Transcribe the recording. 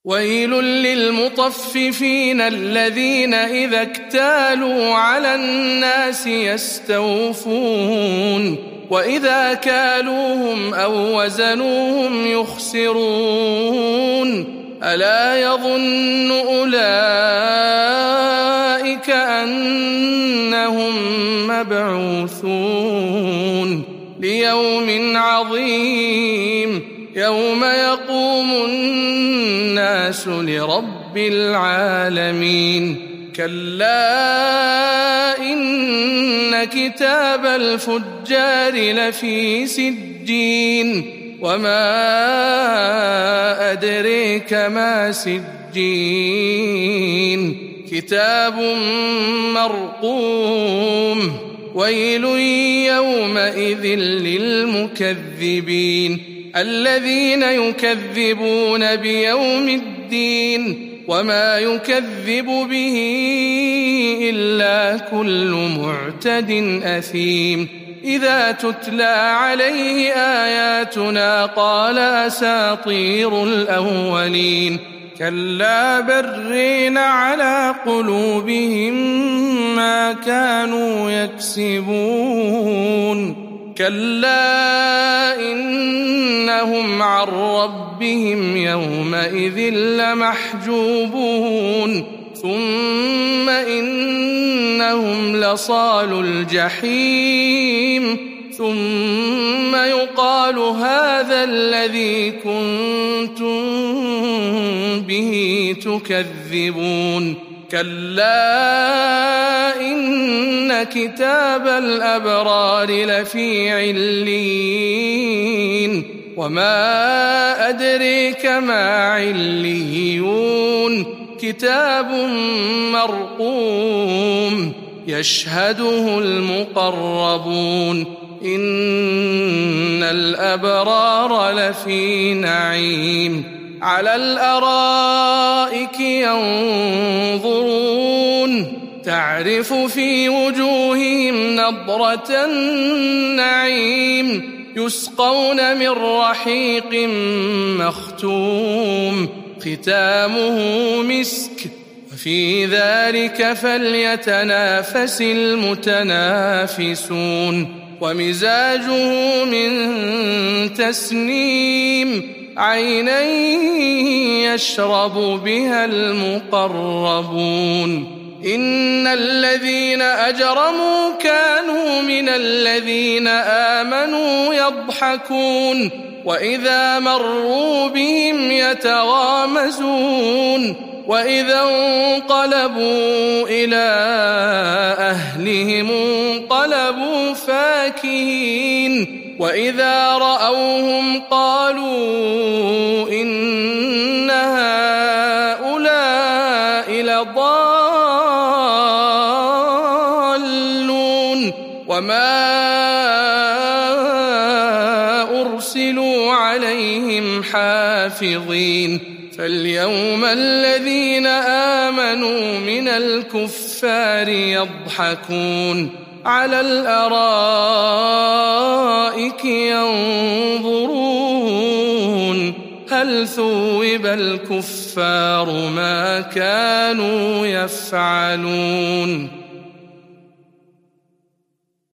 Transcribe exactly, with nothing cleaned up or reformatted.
ويل للمطففين الذين إذا اكتالوا على الناس يستوفون وإذا كالوهم أو وزنوهم يخسرون ألا يظن أولئك أنهم مبعوثون ليوم عظيم يوم يقوم الناس لرب العالمين كلا إن كتاب الفجار لفي سجين وما أدريك ما سجين كتاب مرقوم ويل يومئذ للمكذبين الذين يكذبون بيوم الدين وما يكذب به إلا كل معتد أثيم إذا تتلى عليه آياتنا قال أساطير الأولين كلا برين على قلوبهم ما كانوا يكسبون كلا إنهم عن ربهم يومئذ لمحجوبون ثم إنهم لصالو الجحيم ثم يقال هذا الذي كنتم به تكذبون كلا إن كتاب الأبرار لفي عليين وما أدريك ما عليون كتاب مرقوم يشهده المقربون إن الأبرار لفي نعيم على الأرائك ينظرون تعرف في وجوههم نضرة النعيم يسقون من رحيق مختوم ختامه مسك وفي ذلك فليتنافس المتنافسون ومزاجه من تسنيم عينا يشرب بها المقربون إن الذين أجرموا كانوا من الذين آمنوا يضحكون وإذا مروا بهم يتغامزون وإذا انقلبوا إلى أهلهم انقلبوا فاكهين وإذا رأوهم قالوا إن هؤلاء لضالون وما أرسلوا عليهم حافظين فاليوم الذين آمنوا من الكفار يضحكون على الأرائك ينظرون هل ثوب الكفار ما كانوا يفعلون